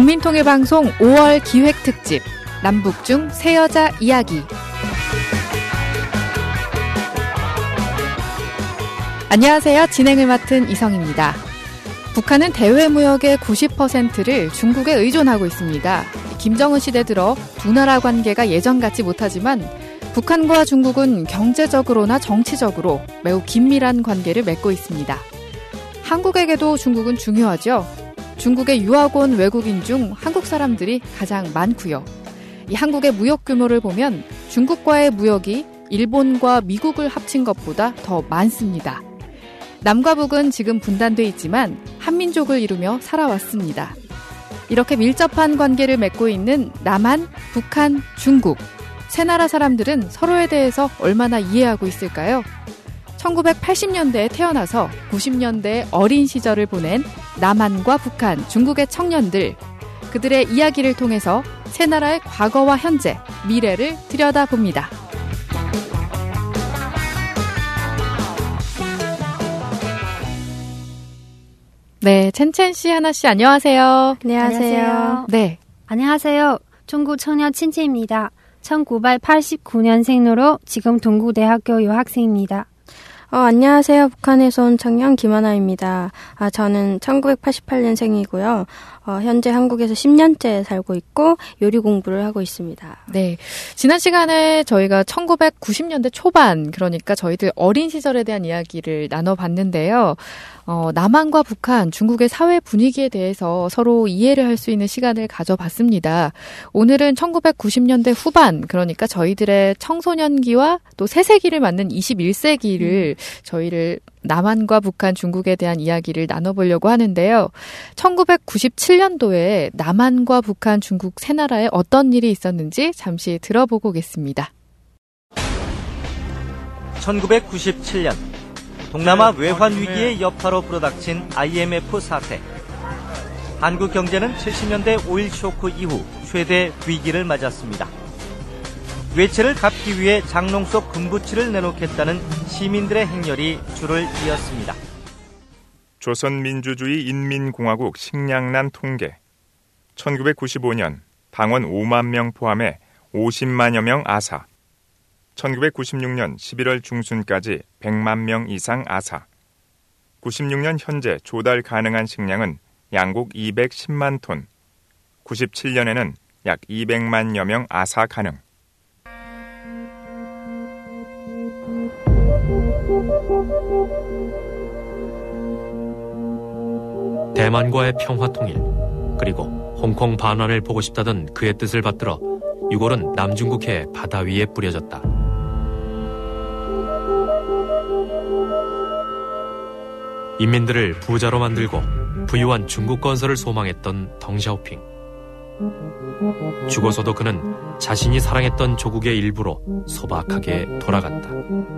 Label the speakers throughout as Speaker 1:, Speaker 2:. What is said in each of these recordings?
Speaker 1: 국민통일방송 5월 기획특집 남북중 새여자 이야기. 안녕하세요. 진행을 맡은 이성입니다. 북한은 대외무역의 90%를 중국에 의존하고 있습니다. 김정은 시대 들어 두 나라 관계가 예전 같지 못하지만 북한과 중국은 경제적으로나 정치적으로 매우 긴밀한 관계를 맺고 있습니다. 한국에게도 중국은 중요하죠. 중국에 유학 온 외국인 중 한국 사람들이 가장 많고요. 이 한국의 무역 규모를 보면 중국과의 무역이 일본과 미국을 합친 것보다 더 많습니다. 남과 북은 지금 분단돼 있지만 한민족을 이루며 살아왔습니다. 이렇게 밀접한 관계를 맺고 있는 남한, 북한, 중국. 세 나라 사람들은 서로에 대해서 얼마나 이해하고 있을까요? 1980년대에 태어나서 90년대의 어린 시절을 보낸 남한과 북한, 중국의 청년들. 그들의 이야기를 통해서 세 나라의 과거와 현재, 미래를 들여다봅니다. 네, 첸첸 씨, 하나 씨, 안녕하세요.
Speaker 2: 안녕하세요.
Speaker 1: 네.
Speaker 2: 안녕하세요. 중국 청년 첸첸입니다. 1989년생으로 지금 동국대학교 유학생입니다.
Speaker 3: 안녕하세요. 북한에서 온 청년 김하나입니다. 저는 1988년생이고요. 현재 한국에서 10년째 살고 있고 요리 공부를 하고 있습니다.
Speaker 1: 네. 지난 시간에 저희가 1990년대 초반, 그러니까 저희들 어린 시절에 대한 이야기를 나눠봤는데요. 남한과 북한, 중국의 사회 분위기에 대해서 서로 이해를 할 수 있는 시간을 가져봤습니다. 오늘은 1990년대 후반, 그러니까 저희들의 청소년기와 또 새세기를 맞는 21세기를 저희를 남한과 북한, 중국에 대한 이야기를 나눠보려고 하는데요. 1997년도에 남한과 북한, 중국 세 나라에 어떤 일이 있었는지 잠시 들어보고 오겠습니다.
Speaker 4: 1997년 동남아 외환 위기의 여파로 불어닥친 IMF 사태. 한국 경제는 70년대 5.1 쇼크 이후 최대 위기를 맞았습니다. 외채를 갚기 위해 장롱 속 금부치를 내놓겠다는 시민들의 행렬이 줄을 이었습니다.
Speaker 5: 조선민주주의 인민공화국 식량난 통계. 1995년 방원 5만 명 포함해 50만여 명 아사. 1996년 11월 중순까지 100만 명 이상 아사. 96년 현재 조달 가능한 식량은 양국 210만 톤. 97년에는 약 200만여 명 아사 가능.
Speaker 6: 대만과의 평화통일, 그리고 홍콩 반환을 보고 싶다던 그의 뜻을 받들어 6월은 남중국해의 바다 위에 뿌려졌다. 인민들을 부자로 만들고 부유한 중국 건설을 소망했던 덩샤오핑. 죽어서도 그는 자신이 사랑했던 조국의 일부로 소박하게 돌아갔다.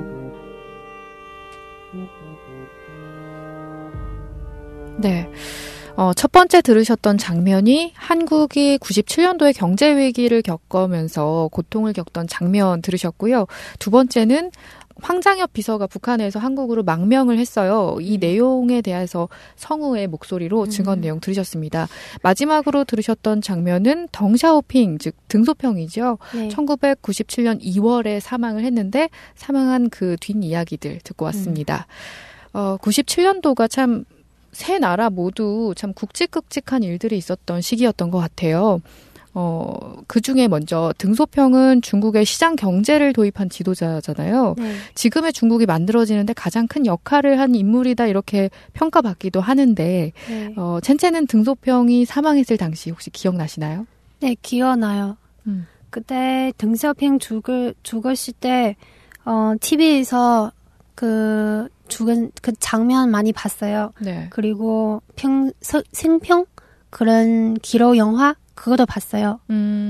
Speaker 1: 네. 첫 번째 들으셨던 장면이 한국이 97년도에 경제위기를 겪으면서 고통을 겪던 장면 들으셨고요. 두 번째는 황장엽 비서가 북한에서 한국으로 망명을 했어요. 이 내용에 대해서 성우의 목소리로 증언 내용 들으셨습니다. 마지막으로 들으셨던 장면은 덩샤오핑, 즉 등소평이죠. 네. 1997년 2월에 사망을 했는데 사망한 그 뒷이야기들 듣고 왔습니다. 97년도가 참 세 나라 모두 참 굵직굵직한 일들이 있었던 시기였던 것 같아요. 그 중에 먼저 등소평은 중국의 시장 경제를 도입한 지도자잖아요. 네. 지금의 중국이 만들어지는데 가장 큰 역할을 한 인물이다 이렇게 평가받기도 하는데 네. 첸첸은 등소평이 사망했을 당시 혹시 기억나시나요?
Speaker 2: 네, 기억나요. 그때 등소평 죽었을 때 TV에서 죽은 그 장면 많이 봤어요. 네. 그리고 생평 그런 기록 영화 그것도 봤어요.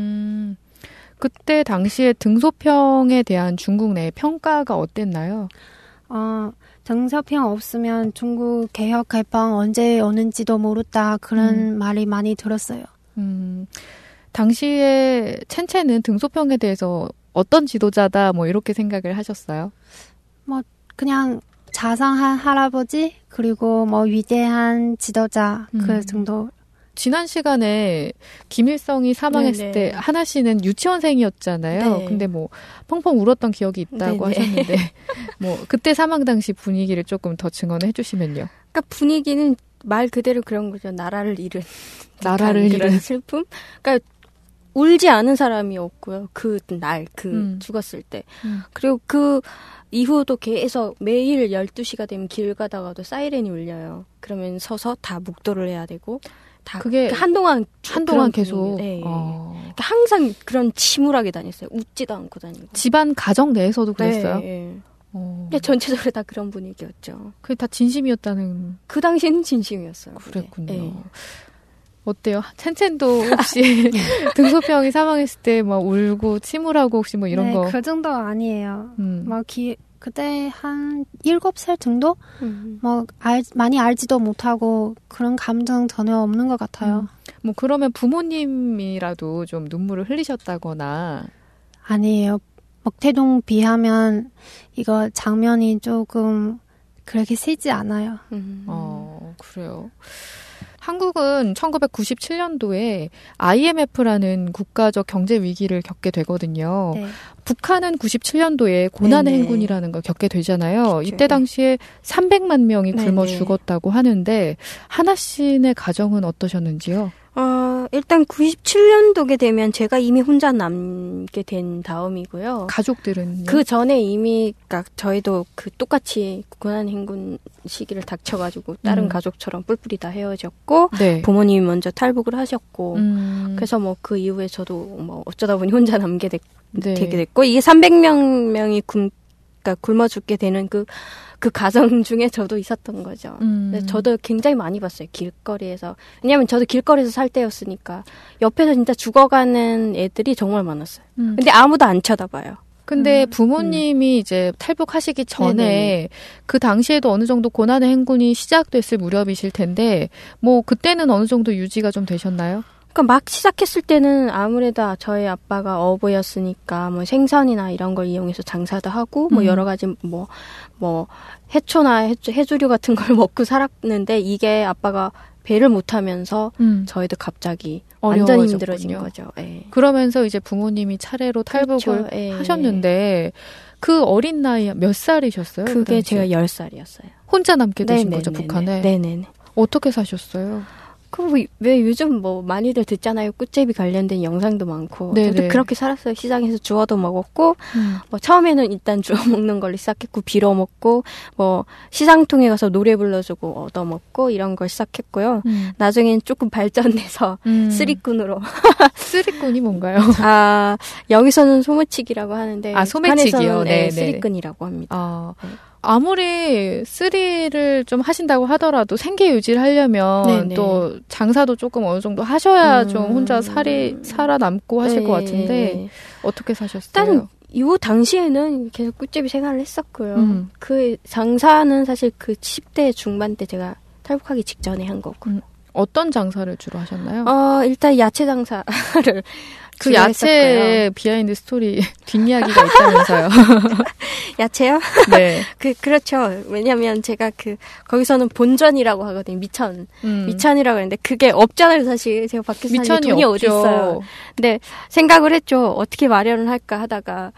Speaker 1: 그때 당시에 등소평에 대한 중국 내 평가가 어땠나요?
Speaker 2: 등소평 없으면 중국 개혁 개방 언제 오는지도 모르다 그런 말이 많이 들었어요.
Speaker 1: 당시에 첸첸은 등소평에 대해서 어떤 지도자다 뭐 이렇게 생각을 하셨어요?
Speaker 2: 그냥 자상한 할아버지 그리고 위대한 지도자 그 정도
Speaker 1: 지난 시간에 김일성이 사망했을 때 하나 씨는 유치원생이었잖아요.
Speaker 3: 네.
Speaker 1: 근데 뭐 펑펑 울었던 기억이 있다고 하셨는데 뭐 그때 사망 당시 분위기를 조금 더 증언해 주시면요.
Speaker 3: 그러니까 분위기는 말 그대로 그런 거죠. 나라를 잃은
Speaker 1: 나라를
Speaker 3: 슬픔. 그러니까 울지 않은 사람이 없고요. 그 날, 죽었을 때. 그리고 그 이후도 계속 매일 12시가 되면 길 가다가도 사이렌이 울려요. 그러면 서서 다 묵도를 해야 되고. 다
Speaker 1: 그게
Speaker 3: 한동안
Speaker 1: 계속.
Speaker 3: 네. 그러니까 항상 그런 침울하게 다녔어요. 웃지도 않고 다니고.
Speaker 1: 집안 가정 내에서도 그랬어요?
Speaker 3: 네. 근데 전체적으로 다 그런 분위기였죠.
Speaker 1: 그게 다 진심이었다는.
Speaker 3: 그 당시에는 진심이었어요.
Speaker 1: 그랬군요.
Speaker 3: 네.
Speaker 1: 어때요? 첸첸도 혹시 등소평이 사망했을 때 막 울고 침울하고 혹시 뭐 이런 거?
Speaker 2: 그 정도 아니에요. 막 그때 한 7살 정도? 많이 알지도 못하고 그런 감정 전혀 없는 것 같아요.
Speaker 1: 뭐 그러면 부모님이라도 좀 눈물을 흘리셨다거나.
Speaker 2: 아니에요. 먹태동 비하면 이거 장면이 조금 그렇게 세지 않아요.
Speaker 1: 그래요. 한국은 1997년도에 IMF라는 국가적 경제 위기를 겪게 되거든요.
Speaker 2: 네.
Speaker 1: 북한은 97년도에 고난의 행군이라는 걸 겪게 되잖아요. 그렇죠. 이때 당시에 300만 명이 굶어 죽었다고 하는데 하나 씨네 가정은 어떠셨는지요?
Speaker 3: 일단 97년도게 되면 제가 이미 혼자 남게 된 다음이고요.
Speaker 1: 가족들은요?
Speaker 3: 그 전에 이미 저희도 그 똑같이 고난 행군 시기를 닥쳐가지고 다른 가족처럼 뿔뿔이 다 헤어졌고
Speaker 1: 네.
Speaker 3: 부모님이 먼저 탈북을 하셨고 그래서 뭐 그 이후에 저도 뭐 어쩌다 보니 혼자 남게 되게 됐고 이게 300명이 굶어 죽게 되는 그 가정 중에 저도 있었던 거죠. 저도 굉장히 많이 봤어요. 길거리에서. 왜냐하면 저도 길거리에서 살 때였으니까 옆에서 진짜 죽어가는 애들이 정말 많았어요. 근데 아무도 안 쳐다봐요.
Speaker 1: 근데 부모님이 이제 탈북하시기 전에 그 당시에도 어느 정도 고난의 행군이 시작됐을 무렵이실 텐데 뭐 그때는 어느 정도 유지가 좀 되셨나요?
Speaker 3: 그러니까 막 시작했을 때는 아무래도 저희 아빠가 어부였으니까 뭐 생선이나 이런 걸 이용해서 장사도 하고 뭐 여러 가지 뭐 해초나 해조류 같은 걸 먹고 살았는데 이게 아빠가 배를 못 하면서 저희도 갑자기 완전히 힘들어진 거죠. 예.
Speaker 1: 그러면서 이제 부모님이 차례로 탈북을 하셨는데 그 어린 나이 몇 살이셨어요?
Speaker 3: 그게 제가 10살이었어요.
Speaker 1: 혼자 남게 되신 거죠, 북한에?
Speaker 3: 네네네.
Speaker 1: 어떻게 사셨어요?
Speaker 3: 왜 요즘 뭐 많이들 듣잖아요. 꽃제비 관련된 영상도 많고. 저도 그렇게 살았어요. 시장에서 주워도 먹었고, 뭐 처음에는 일단 주워 먹는 걸로 시작했고, 빌어 먹고, 뭐 시장통에 가서 노래 불러주고 얻어 먹고 이런 걸 시작했고요. 나중엔 조금 발전돼서 쓰리꾼으로.
Speaker 1: 쓰리꾼이 뭔가요?
Speaker 3: 여기서는 소매치기라고 하는데.
Speaker 1: 소매치기요?
Speaker 3: 네, 쓰리꾼이라고 합니다.
Speaker 1: 아무리 쓰리를 좀 하신다고 하더라도 생계 유지를 하려면 또 장사도 조금 어느 정도 하셔야 좀 혼자 살아남고 하실 것 같은데 어떻게 사셨어요?
Speaker 3: 일단 이 당시에는 계속 꿀제비 생활을 했었고요. 그 장사는 사실 그 10대 중반 때 제가 탈북하기 직전에 한 거고.
Speaker 1: 어떤 장사를 주로 하셨나요?
Speaker 3: 일단 야채 장사를
Speaker 1: 그 야채의 비하인드 스토리 뒷이야기가 있다면서요.
Speaker 3: 야채요?
Speaker 1: 네.
Speaker 3: 그렇죠. 왜냐면 제가 거기서는 본전이라고 하거든요. 미천이라고 하는데 그게 없잖아요, 사실. 제가 밖에서 사는 돈이 어디 있어요. 근데 생각을 했죠. 어떻게 마련을 할까 하다가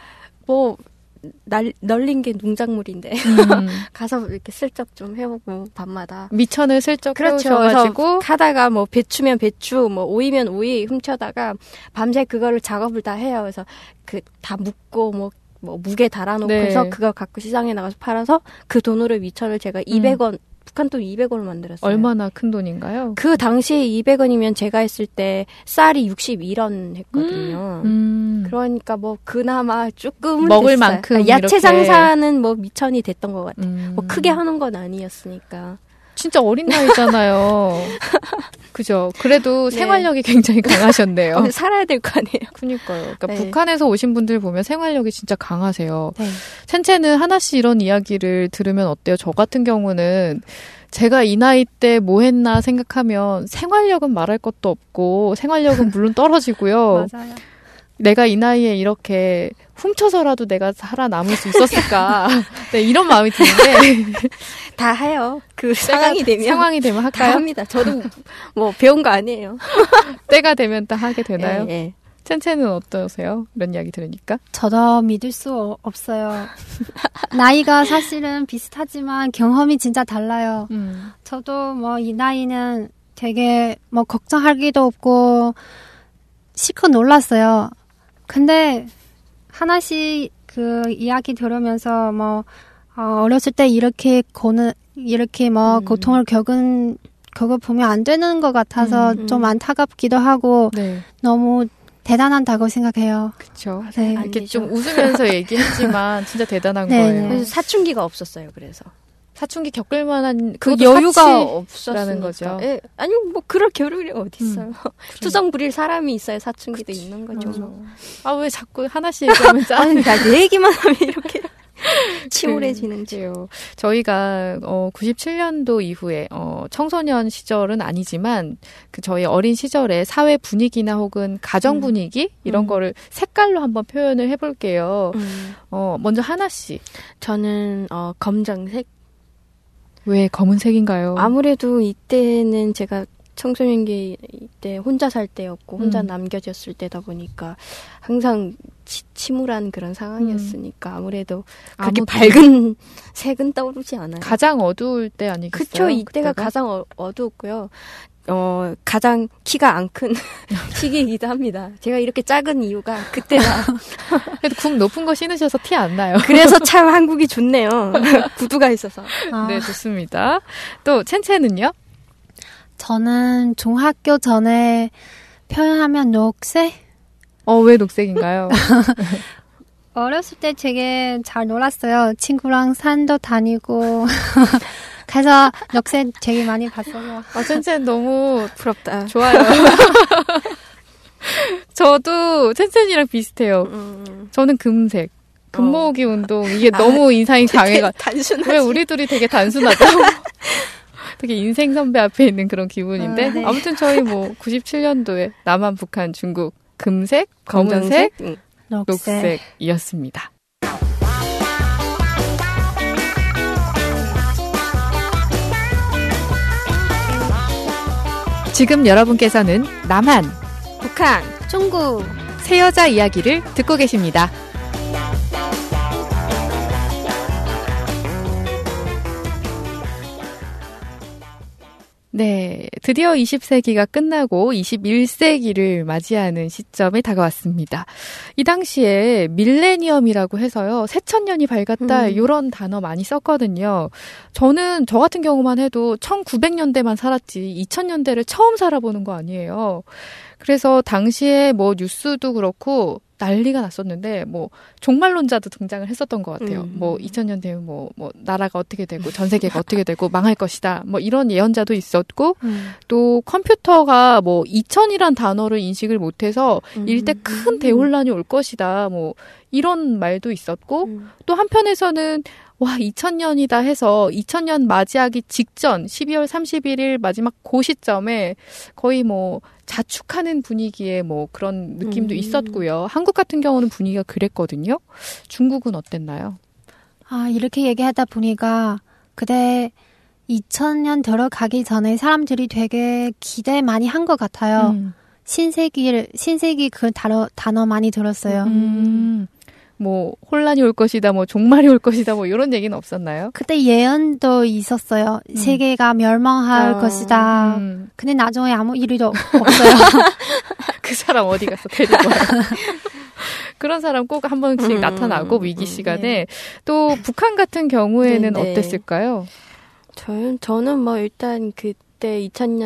Speaker 3: 널린 게 농작물인데 가서 이렇게 슬쩍 좀 해보고 밤마다
Speaker 1: 미천을 슬쩍
Speaker 3: 그렇죠.
Speaker 1: 해오셔가지고
Speaker 3: 하다가 뭐 배추면 배추, 뭐 오이면 오이 훔쳐다가 밤새 그거를 작업을 다 해요. 그래서 다 묶고 뭐 무게 달아놓고 해서 그걸 갖고 시장에 나가서 팔아서 그 돈으로 미천을 제가 200원 북한 돈 200원을 만들었어요.
Speaker 1: 얼마나 큰 돈인가요?
Speaker 3: 그 당시에 200원이면 제가 했을 때 쌀이 61원 했거든요. 그러니까 뭐 그나마 조금은
Speaker 1: 먹을
Speaker 3: 됐어요.
Speaker 1: 만큼
Speaker 3: 야채
Speaker 1: 이렇게.
Speaker 3: 장사는 뭐 미천이 됐던 것 같아요. 뭐 크게 하는 건 아니었으니까.
Speaker 1: 진짜 어린 나이잖아요. 그죠? 그래도 생활력이 굉장히 강하셨네요.
Speaker 3: 살아야 될 거 아니에요.
Speaker 1: 그러니까요. 그러니까 북한에서 오신 분들 보면 생활력이 진짜 강하세요. 첸첸은 하나씩 이런 이야기를 들으면 어때요? 저 같은 경우는 제가 이 나이 때 뭐 했나 생각하면 생활력은 말할 것도 없고 생활력은 물론 떨어지고요.
Speaker 2: 맞아요.
Speaker 1: 내가 이 나이에 이렇게 훔쳐서라도 내가 살아남을 수 있었을까. 네, 이런 마음이 드는데.
Speaker 3: 다 해요. 그 상황이 되면
Speaker 1: 할까요?
Speaker 3: 다 합니다. 저도 뭐 배운 거 아니에요.
Speaker 1: 때가 되면 다 하게 되나요?
Speaker 3: 예.
Speaker 1: 첸첸은 어떠세요? 이런 이야기 들으니까?
Speaker 2: 저도 믿을 수 없어요. 나이가 사실은 비슷하지만 경험이 진짜 달라요. 저도 뭐 이 나이는 되게 뭐 걱정할 게 없고 실컷 놀랐어요. 근데 하나씩 그 이야기 들으면서 뭐 어렸을 때 이렇게 고통을 겪어보면 안 되는 것 같아서 좀 안타깝기도 하고
Speaker 1: 네.
Speaker 2: 너무 대단하다고 생각해요.
Speaker 1: 그렇죠.
Speaker 2: 네.
Speaker 1: 이렇게 좀 웃으면서 얘기했지만 진짜 대단한
Speaker 2: 네,
Speaker 1: 거예요.
Speaker 3: 그래서 사춘기가 없었어요. 그래서
Speaker 1: 사춘기 겪을 만한
Speaker 3: 그 여유가 없었라는
Speaker 1: 거죠.
Speaker 3: 예, 아니 뭐 그럴 겨를이 어디 있어요. 투정 부릴 사람이 있어야 사춘기도 있는 거죠.
Speaker 1: 아, 왜 자꾸 하나씩 얘기하면
Speaker 3: 아니, 내 얘기만 하면 이렇게 침울해지는지요.
Speaker 1: 저희가 97년도 이후에 청소년 시절은 아니지만 그 저희 어린 시절의 사회 분위기나 혹은 가정 분위기 이런 거를 색깔로 한번 표현을 해볼게요. 먼저 하나 씨.
Speaker 3: 저는 검정색.
Speaker 1: 왜 검은색인가요?
Speaker 3: 아무래도 이때는 제가 청소년기 때 혼자 살 때였고 혼자 남겨졌을 때다 보니까 항상 침울한 그런 상황이었으니까 아무래도 그렇게 밝은 색은 떠오르지 않아요.
Speaker 1: 가장 어두울 때 아니겠어요?
Speaker 3: 그쵸. 이때가 가장 어두웠고요. 가장 키가 안 큰 시기이기도 합니다. 제가 이렇게 작은 이유가 그때다.
Speaker 1: 그래도 굽 높은 거 신으셔서 티 안 나요.
Speaker 3: 그래서 참 한국이 좋네요. 구두가 있어서.
Speaker 1: 네, 좋습니다. 또 첸첸은요?
Speaker 2: 저는 중학교 전에 표현하면 녹색?
Speaker 1: 왜 녹색인가요?
Speaker 2: 어렸을 때 되게 잘 놀았어요. 친구랑 산도 다니고. 그래서 녹색 되게 많이 봤어요.
Speaker 1: 첸첸 너무
Speaker 3: 부럽다.
Speaker 1: 좋아요. 저도 첸첸이랑 비슷해요. 저는 금색. 금모으기 운동. 이게 너무 인상이 강해가.
Speaker 3: 단순하지.
Speaker 1: 왜 우리 둘이 되게 단순하죠? 되게 인생 선배 앞에 있는 그런 기분인데.
Speaker 2: 네.
Speaker 1: 아무튼 저희 뭐 97년도에 남한, 북한, 중국 금색, 검은색, 녹색이었습니다. 지금 여러분께서는 남한,
Speaker 3: 북한,
Speaker 2: 중국
Speaker 1: 새 여자 이야기를 듣고 계십니다. 네, 드디어 20세기가 끝나고 21세기를 맞이하는 시점에 다가왔습니다. 이 당시에 밀레니엄이라고 해서요, 새천년이 밝았다 이런 단어 많이 썼거든요. 저는 저 같은 경우만 해도 1900년대만 살았지 2000년대를 처음 살아보는 거 아니에요. 그래서 당시에 뭐 뉴스도 그렇고 난리가 났었는데 뭐 종말론자도 등장을 했었던 것 같아요. 뭐 2000년 되면 뭐 나라가 어떻게 되고 전 세계가 어떻게 되고 망할 것이다. 뭐 이런 예언자도 있었고 또 컴퓨터가 뭐 2000이란 단어를 인식을 못해서 일대 큰 대혼란이 올 것이다. 뭐 이런 말도 있었고 또 한편에서는 와 2000년이다 해서 2000년 맞이하기 직전 12월 31일 마지막 그 시점에 거의 뭐 자축하는 분위기의 뭐 그런 느낌도 있었고요. 한국 같은 경우는 분위기가 그랬거든요. 중국은 어땠나요?
Speaker 2: 이렇게 얘기하다 보니까 그때 2000년 들어가기 전에 사람들이 되게 기대 많이 한 것 같아요. 신세기 그 단어 많이 들었어요.
Speaker 1: 뭐 혼란이 올 것이다, 뭐 종말이 올 것이다, 뭐 이런 얘기는 없었나요?
Speaker 2: 그때 예언도 있었어요. 세계가 멸망할 것이다. 근데 나중에 아무 일도 없어요.
Speaker 1: 그 사람 어디 가서 데리고 와요. 그런 사람 꼭 한 번씩 나타나고 위기 시간에
Speaker 3: 네.
Speaker 1: 또 북한 같은 경우에는 어땠을까요?
Speaker 3: 저는 뭐 일단 그때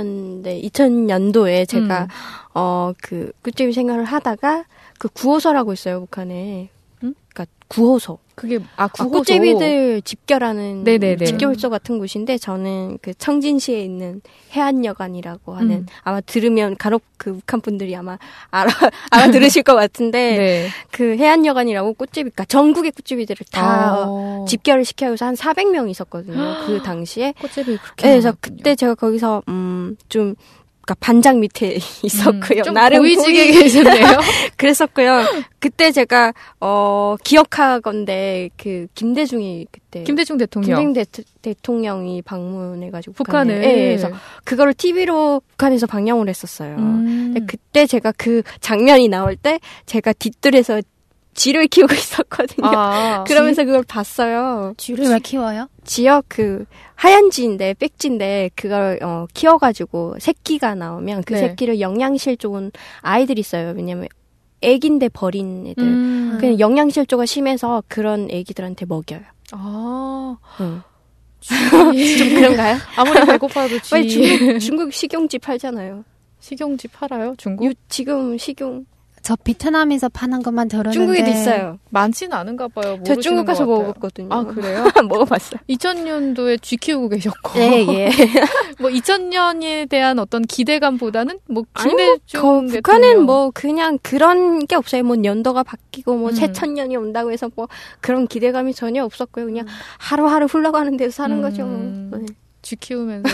Speaker 3: 2000년도에 제가 그 꿀잼 생활을 하다가 그 구호소라고 있어요, 북한에. 그러니까 구호소.
Speaker 1: 그게 구호소.
Speaker 3: 꽃제비들 집결하는
Speaker 1: 네네네.
Speaker 3: 집결소 같은 곳인데 저는 그 청진시에 있는 해안여관이라고 하는 아마 들으면 간혹 그 북한 분들이 아마 알아들으실 것 같은데
Speaker 1: 네.
Speaker 3: 그 해안여관이라고 꽃제비, 그러니까 전국의 꽃제비들을 다 집결을 시켜서 한 400명 있었거든요. 그 당시에.
Speaker 1: 꽃제비 그렇게.
Speaker 3: 네, 그래서 그때 제가 거기서 좀 그러니까 반장 밑에 있었고요.
Speaker 1: 좀
Speaker 3: 나름
Speaker 1: 고위직에 계셨네요.
Speaker 3: 그랬었고요. 그때 제가 기억하건데 그 김대중 대통령. 대통령이 방문해가지고
Speaker 1: 북한을.
Speaker 3: 네, 그래서 그거를 TV로 북한에서 방영을 했었어요. 근데 그때 제가 그 장면이 나올 때 제가 뒷뜰에서 쥐를 키우고 있었거든요. 그러면서 그걸 봤어요.
Speaker 2: 쥐를 왜 키워요?
Speaker 3: 쥐요? 하얀 쥐인데, 백쥐인데, 그걸, 키워가지고, 새끼가 나오면 그 새끼를 영양실조인 아이들이 있어요. 왜냐면, 애기인데 버린 애들. 그냥 영양실조가 심해서 그런 애기들한테 먹여요. 좀 그런가요?
Speaker 1: 아무리 배고파도 쥐.
Speaker 3: 중국 식용쥐 팔잖아요.
Speaker 1: 식용쥐 팔아요? 중국?
Speaker 3: 지금 식용.
Speaker 2: 저 베트남에서 파는 것만 들었는데
Speaker 3: 중국에도 있어요.
Speaker 1: 많지는 않은가 봐요.
Speaker 3: 저 중국 가서 먹어봤거든요.
Speaker 1: 아, 그래요?
Speaker 3: 먹어봤어요.
Speaker 1: 2000년도에 쥐 키우고 계셨고.
Speaker 3: 예.
Speaker 1: 뭐 2000년에 대한 어떤 기대감보다는
Speaker 3: 북한은 뭐 그냥 그런 게 없어요. 뭐 연도가 바뀌고 뭐 새천년이 온다고 해서 뭐 그런 기대감이 전혀 없었고요. 그냥 하루하루 흘러가는 데서 사는 거죠. 네.
Speaker 1: 쥐 키우면서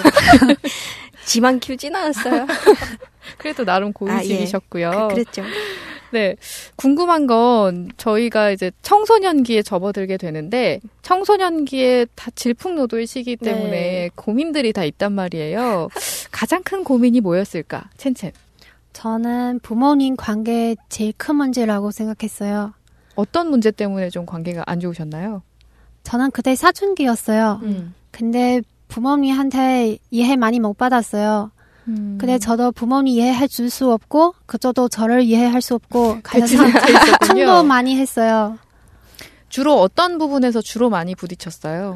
Speaker 3: 쥐만 키우진 않았어요.
Speaker 1: 그래도 나름 고위직이셨고요.
Speaker 3: 그랬죠.
Speaker 1: 네. 궁금한 건 저희가 이제 청소년기에 접어들게 되는데 청소년기에 다 질풍노도의 시기 때문에 고민들이 다 있단 말이에요. 가장 큰 고민이 뭐였을까? 첸첸.
Speaker 2: 저는 부모님 관계 제일 큰 문제라고 생각했어요.
Speaker 1: 어떤 문제 때문에 좀 관계가 안 좋으셨나요?
Speaker 2: 저는 그때 사춘기였어요. 근데 부모님한테 이해 많이 못 받았어요. 근데 저도 부모님 이해해 줄 수 없고 그저도 저를 이해할 수 없고 그래서 충돌 많이 했어요.
Speaker 1: 주로 어떤 부분에서 주로 많이 부딪혔어요?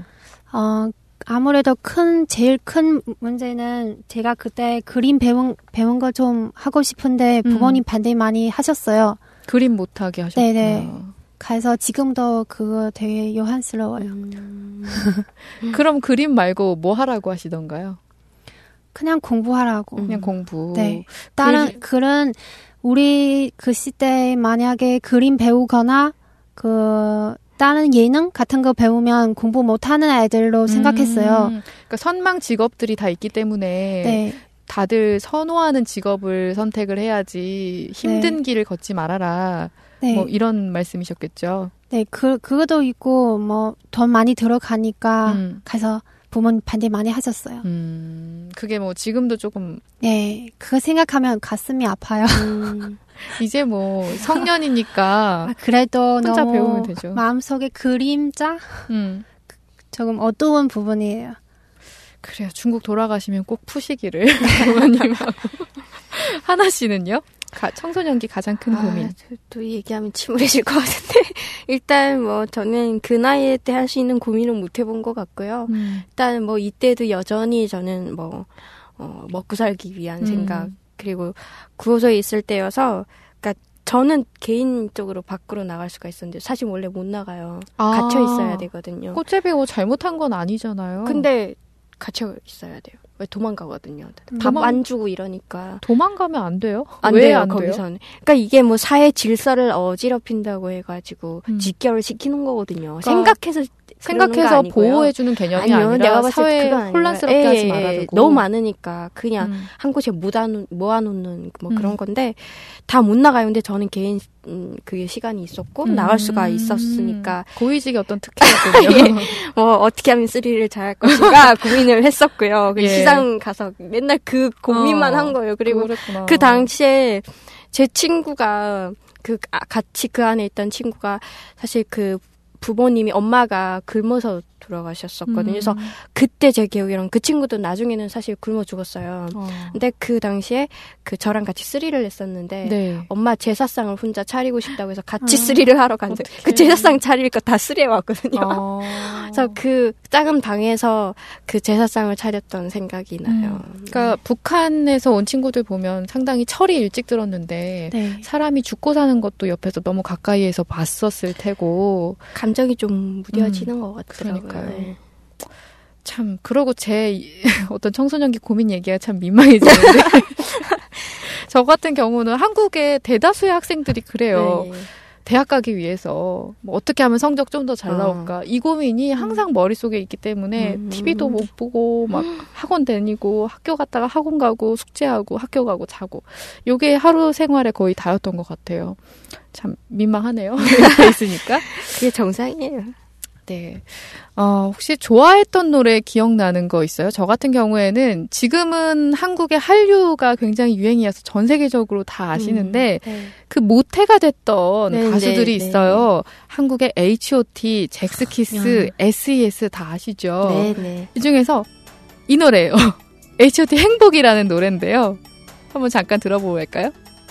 Speaker 2: 아무래도 제일 큰 문제는 제가 그때 그림 배운 거 좀 하고 싶은데 부모님 반대 많이 하셨어요.
Speaker 1: 그림 못하게 하셨구나.
Speaker 2: 네네. 그래서 지금도 그거 되게 요한스러워요.
Speaker 1: 그럼 그림 말고 뭐 하라고 하시던가요?
Speaker 2: 그냥 공부하라고.
Speaker 1: 그냥 공부.
Speaker 2: 네. 다른 우리 그 시대에 만약에 그림 배우거나 다른 예능 같은 거 배우면 공부 못하는 애들로 생각했어요.
Speaker 1: 그러니까 선망 직업들이 다 있기 때문에 다들 선호하는 직업을 선택을 해야지 힘든 길을 걷지 말아라. 뭐 이런 말씀이셨겠죠.
Speaker 2: 네, 그것도 있고 뭐 돈 많이 들어가니까 가서 부모님 반대 많이 하셨어요.
Speaker 1: 그게 뭐 지금도 조금
Speaker 2: 그거 생각하면 가슴이 아파요.
Speaker 1: 이제 뭐 성년이니까
Speaker 2: 그래도
Speaker 1: 혼자
Speaker 2: 너무
Speaker 1: 배우면 되죠.
Speaker 2: 마음속에 그림자 조금 어두운 부분이에요.
Speaker 1: 그래요. 중국 돌아가시면 꼭 푸시기를 부모님하고. 하나 씨는요? 청소년기 가장 큰 고민.
Speaker 3: 또 얘기하면 침울해질 것 같은데 일단 뭐 저는 그 나이에 때 할 수 있는 고민은 못 해본 것 같고요. 일단 뭐 이때도 여전히 저는 뭐 먹고 살기 위한 생각 그리고 구호소에 있을 때여서 그러니까 저는 개인적으로 밖으로 나갈 수가 있었는데 사실 원래 못 나가요. 갇혀 있어야 되거든요.
Speaker 1: 꽃제비고 잘못한 건 아니잖아요.
Speaker 3: 근데 갇혀 있어야 돼요. 왜 도망가거든요. 밥 안 주고 이러니까.
Speaker 1: 도망가면 안 돼요?
Speaker 3: 안 돼요, 거기서는. 그러니까 이게 뭐 사회 질서를 어지럽힌다고 해가지고 직결을 시키는 거거든요. 생각해서
Speaker 1: 보호해주는 개념이 아니라
Speaker 3: 내가 봤을 때
Speaker 1: 사회 혼란스럽게 하지 말아두고.
Speaker 3: 너무 많으니까 그냥 한 곳에 모아놓는 뭐 그런 건데 다 못 나가요. 근데 저는 개인 그게 시간이 있었고 나갈 수가 있었으니까
Speaker 1: 고위직의 어떤 특혜였군요.
Speaker 3: 어떻게 하면 스릴을 잘할 것인가 고민을 했었고요. 시장 가서 맨날 그 고민만 한 거예요. 그리고
Speaker 1: 그랬구나.
Speaker 3: 그 당시에 제 친구가 같이 그 안에 있던 친구가 사실 그 부모님이 엄마가 굶어서 돌아가셨었거든요. 그래서 그때 제 기억이랑 그 친구도 나중에는 사실 굶어 죽었어요. 근데 그 당시에 저랑 같이 스릴을 했었는데 엄마 제사상을 혼자 차리고 싶다고 해서 같이 스릴을 하러 갔는데 그 제사상 차릴 거 다 스리해 왔거든요. 그래서 그 작은 방에서 그 제사상을 차렸던 생각이 나요.
Speaker 1: 그러니까 북한에서 온 친구들 보면 상당히 철이 일찍 들었는데 사람이 죽고 사는 것도 옆에서 너무 가까이에서 봤었을 테고
Speaker 3: 감정이 좀 무뎌지는 것 같더라고요.
Speaker 1: 참 그러고 제 어떤 청소년기 고민 얘기가 참 민망해지는데 저 같은 경우는 한국의 대다수의 학생들이 그래요. 대학 가기 위해서 뭐 어떻게 하면 성적 좀 더 잘 나올까 이 고민이 항상 머릿속에 있기 때문에 TV도 못 보고 막 학원 다니고 학교 갔다가 학원 가고 숙제하고 학교 가고 자고 요게 하루 생활의 거의 다였던 것 같아요. 참 민망하네요. 이렇게 있으니까.
Speaker 3: 그게 정상이에요.
Speaker 1: 네. 혹시 좋아했던 노래 기억나는 거 있어요? 저 같은 경우에는 지금은 한국의 한류가 굉장히 유행이어서 전 세계적으로 다 아시는데
Speaker 3: 네.
Speaker 1: 그 모태가 됐던
Speaker 3: 네,
Speaker 1: 가수들이
Speaker 3: 네,
Speaker 1: 있어요. 네. 한국의 H.O.T, 잭스키스, S.E.S 다 아시죠?
Speaker 3: 네, 네.
Speaker 1: 이 중에서 이 노래예요. H.O.T 행복이라는 노래인데요. 한번 잠깐 들어볼까요?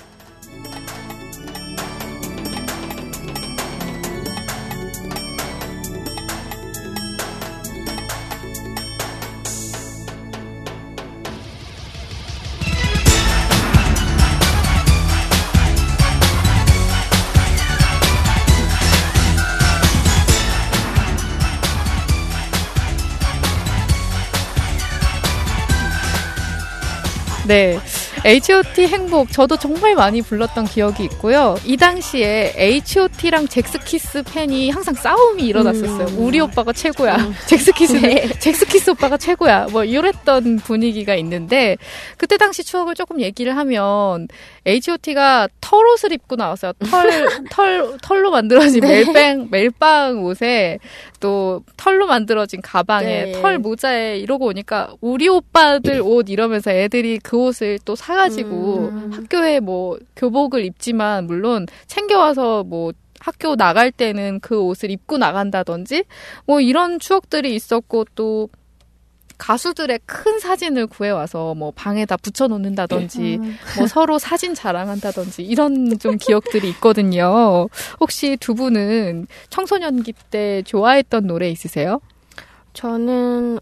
Speaker 1: 네. H.O.T 행복 저도 정말 많이 불렀던 기억이 있고요. 이 당시에 H.O.T랑 잭스키스 팬이 항상 싸움이 일어났었어요. 우리 오빠가 최고야. 잭스키스는 네. 잭스키스 오빠가 최고야. 뭐 이랬던 분위기가 있는데 그때 당시 추억을 조금 얘기를 하면 H.O.T가 털옷을 입고 나왔어요. 털로 만들어진 네. 멜빵 옷에 또 털로 만들어진 가방에 네. 털 모자에 이러고 오니까 우리 오빠들 옷 이러면서 애들이 그 옷을 또 사가지고 학교에 뭐 교복을 입지만 물론 챙겨와서 뭐 학교 나갈 때는 그 옷을 입고 나간다든지 뭐 이런 추억들이 있었고 또 가수들의 큰 사진을 구해와서 뭐 방에다 붙여놓는다든지 뭐 서로 사진 자랑한다든지 이런 좀 기억들이 있거든요. 혹시 두 분은 청소년기 때 좋아했던 노래 있으세요?
Speaker 3: 저는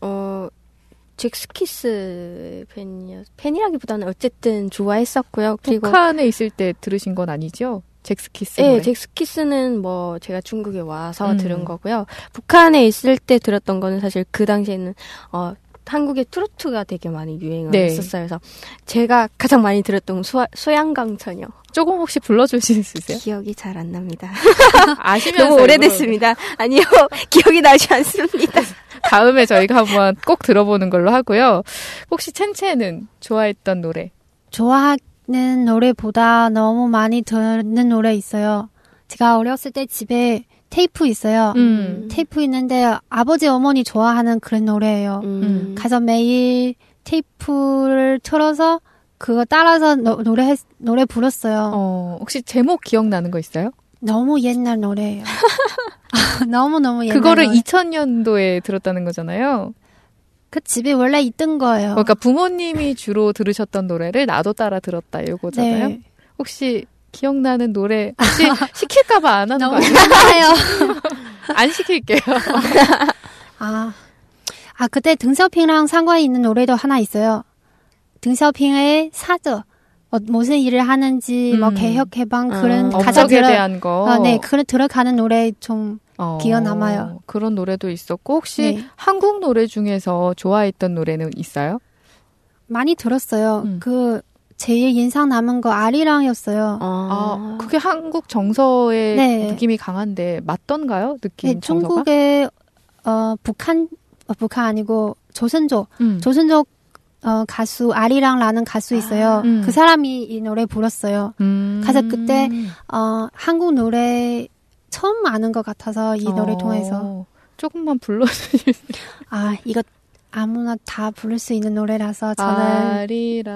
Speaker 3: 잭스키스 팬이라기보다는 어쨌든 좋아했었고요. 그리고
Speaker 1: 북한에 있을 때 들으신 건 아니죠? 잭스키스
Speaker 3: 네,
Speaker 1: 노래?
Speaker 3: 잭스키스는 뭐 제가 중국에 와서 들은 거고요. 북한에 있을 때 들었던 거는 사실 그 당시에는 한국의 트로트가 되게 많이 유행을
Speaker 1: 네.
Speaker 3: 했었어요. 그래서 제가 가장 많이 들었던 소양강처녀.
Speaker 1: 조금 혹시 불러주실 수 있어요?
Speaker 3: 기억이 잘 안 납니다.
Speaker 1: 아시면서
Speaker 3: 너무 오래됐습니다. 아니요, 기억이 나지 않습니다.
Speaker 1: 다음에 저희가 한번 꼭 들어보는 걸로 하고요. 혹시 첸첸은 좋아했던 노래?
Speaker 2: 좋아하는 노래보다 너무 많이 듣는 노래 있어요. 제가 어렸을 때 집에 테이프 있어요. 테이프 있는데 아버지 어머니 좋아하는 그런 노래예요. 가서 매일 테이프를 틀어서 그거 따라서 노래 불렀어요.
Speaker 1: 혹시 제목 기억나는 거 있어요?
Speaker 2: 너무 옛날 노래예요. 너무너무 옛날
Speaker 1: 그거를
Speaker 2: 노래.
Speaker 1: 2000년도에 들었다는 거잖아요.
Speaker 2: 그 집에 원래 있던 거예요.
Speaker 1: 그러니까 부모님이 주로 들으셨던 노래를 나도 따라 들었다 이거잖아요.
Speaker 2: 네.
Speaker 1: 혹시 기억나는 노래 혹시 시킬까봐 안 하는 거 아니에요? 안 시킬게요.
Speaker 2: 그때 등서핑이랑 상관이 있는 노래도 하나 있어요. 등서핑의 사저. 무슨 일을 하는지, 뭐, 개혁, 개방, 그런
Speaker 1: 가족에 대한 거.
Speaker 2: 네, 그런 들어가는 노래 좀 기억 남아요.
Speaker 1: 그런 노래도 있었고, 혹시
Speaker 2: 네.
Speaker 1: 한국 노래 중에서 좋아했던 노래는 있어요?
Speaker 2: 많이 들었어요. 제일 인상 남은 거 아리랑이었어요.
Speaker 1: 그게 한국 정서의
Speaker 2: 네.
Speaker 1: 느낌이 강한데, 맞던가요? 느낌
Speaker 2: 네,
Speaker 1: 정서가?
Speaker 2: 중국의, 북한 아니고, 조선족 가수 아리랑라는 가수 있어요. 그 사람이 이 노래 불렀어요. 그래서 그때 한국 노래 처음 아는 것 같아서 이 노래 통해서
Speaker 1: 조금만 불러주실 수 있어요?
Speaker 2: 이거 아무나 다 부를 수 있는 노래라서 저는
Speaker 1: 아리랑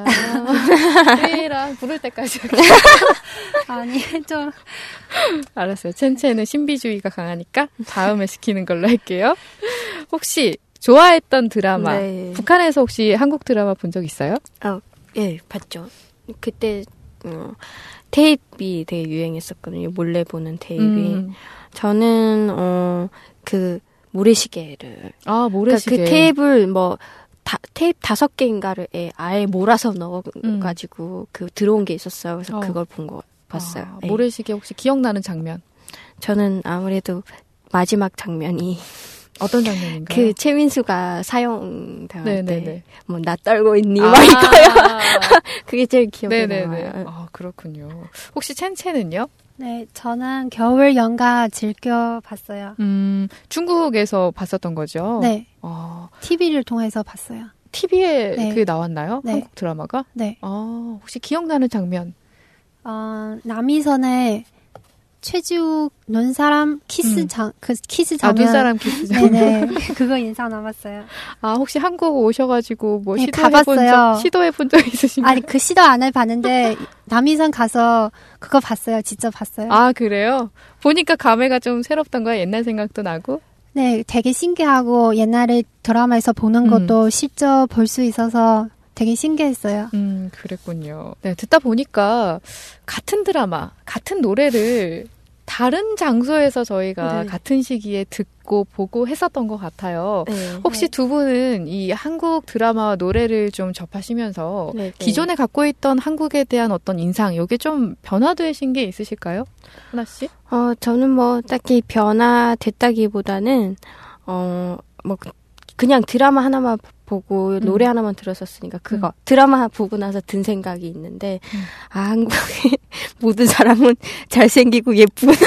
Speaker 1: 부를 때까지
Speaker 2: 아니 좀
Speaker 1: 알았어요. 첸첸은 신비주의가 강하니까 다음에 시키는 걸로 할게요. 혹시 좋아했던 드라마.
Speaker 3: 네.
Speaker 1: 북한에서 혹시 한국 드라마 본 적 있어요?
Speaker 3: 예, 봤죠. 그때 테이프가 되게 유행했었거든요. 몰래 보는 테이프. 저는 그 모래시계를
Speaker 1: 모래시계.
Speaker 3: 그러니까 그 테이프를 테이프 5개인가를 아예 몰아서 넣어가지고 그 들어온 게 있었어요. 그래서 그걸 봤어요. 네.
Speaker 1: 모래시계 혹시 기억나는 장면?
Speaker 3: 저는 아무래도 마지막 장면이
Speaker 1: 어떤 장면인가요?
Speaker 3: 그 최민수가 사형당할 때
Speaker 1: 뭐
Speaker 3: 나 떨고 있니? 막 이거요. 그게 제일 기억에 남아요.
Speaker 1: 그렇군요. 혹시 첸첸은요?
Speaker 2: 네, 저는 겨울 연가 즐겨 봤어요.
Speaker 1: 중국에서 봤었던 거죠?
Speaker 2: 네. TV를 통해서 봤어요.
Speaker 1: TV에 네. 그게 나왔나요?
Speaker 2: 네.
Speaker 1: 한국 드라마가?
Speaker 2: 네.
Speaker 1: 혹시 기억나는 장면?
Speaker 2: 남이선의 최지욱 눈사람 키스 키스 장면.
Speaker 1: 눈사람 키스 장면.
Speaker 2: 네네. 그거 인상 남았어요.
Speaker 1: 혹시 한국 오셔가지고 뭐
Speaker 2: 네,
Speaker 1: 시도해본 적 있으신가요?
Speaker 2: 아니, 그 시도 안 해봤는데, 남이선 가서 그거 봤어요. 직접 봤어요.
Speaker 1: 그래요? 보니까 감회가 좀 새롭던 거야? 옛날 생각도 나고?
Speaker 2: 네, 되게 신기하고, 옛날에 드라마에서 보는 것도 직접 볼 수 있어서 되게 신기했어요.
Speaker 1: 그랬군요. 네, 듣다 보니까 같은 드라마, 같은 노래를 다른 장소에서 저희가 네. 같은 시기에 듣고 보고 했었던 것 같아요. 네, 혹시 두 분은 이 한국 드라마와 노래를 좀 접하시면서 네, 기존에 갖고 있던 한국에 대한 어떤 인상, 이게 좀 변화되신 게 있으실까요? 하나 씨?
Speaker 3: 저는 뭐 딱히 변화됐다기보다는 그냥 드라마 하나만 보고 노래 하나만 들었었으니까 그거 드라마 보고 나서 든 생각이 있는데 한국의 모든 사람은 잘생기고 예쁘구나.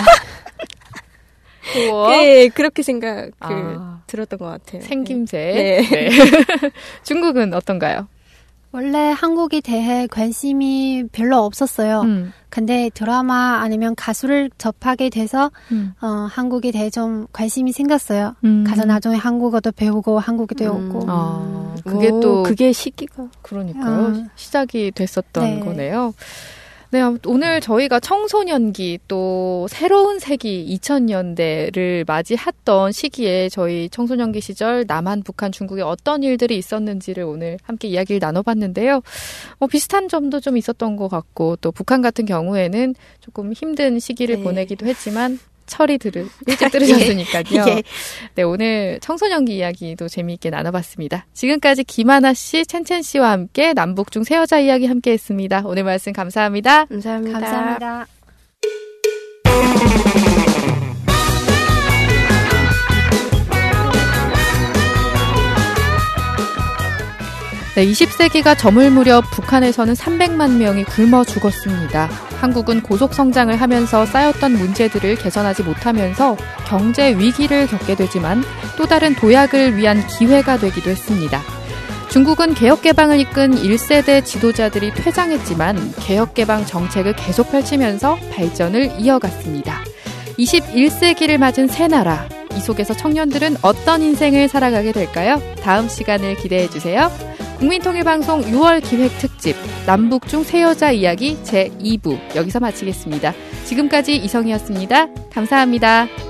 Speaker 3: 네, 그렇게 생각을 들었던 것 같아요.
Speaker 1: 생김새.
Speaker 3: 네.
Speaker 1: 네. 중국은 어떤가요?
Speaker 2: 원래 한국에 대해 관심이 별로 없었어요. 근데 드라마 아니면 가수를 접하게 돼서 한국에 대해 좀 관심이 생겼어요. 가서 나중에 한국어도 배우고 한국어도 배우고.
Speaker 1: 그게 시기가 그러니까요. 시작이 됐었던 네. 거네요. 네, 오늘 저희가 청소년기 또 새로운 세기 2000년대를 맞이했던 시기에 저희 청소년기 시절 남한, 북한, 중국에 어떤 일들이 있었는지를 오늘 함께 이야기를 나눠봤는데요. 비슷한 점도 좀 있었던 것 같고 또 북한 같은 경우에는 조금 힘든 시기를 네. 보내기도 했지만 일찍 들으셨으니까요. 예. 네, 오늘 청소년기 이야기도 재미있게 나눠봤습니다. 지금까지 김하나 씨, 첸첸 씨와 함께 남북중 새 여자 이야기 함께했습니다. 오늘 말씀 감사합니다.
Speaker 3: 감사합니다.
Speaker 2: 감사합니다.
Speaker 1: 네, 20세기가 저물 무렵 북한에서는 300만 명이 굶어 죽었습니다. 한국은 고속 성장을 하면서 쌓였던 문제들을 개선하지 못하면서 경제 위기를 겪게 되지만 또 다른 도약을 위한 기회가 되기도 했습니다. 중국은 개혁개방을 이끈 1세대 지도자들이 퇴장했지만 개혁개방 정책을 계속 펼치면서 발전을 이어갔습니다. 21세기를 맞은 새 나라, 이 속에서 청년들은 어떤 인생을 살아가게 될까요? 다음 시간을 기대해주세요. 국민통일방송 6월 기획특집 남북중 새 여자 이야기 제2부 여기서 마치겠습니다. 지금까지 이성희였습니다. 감사합니다.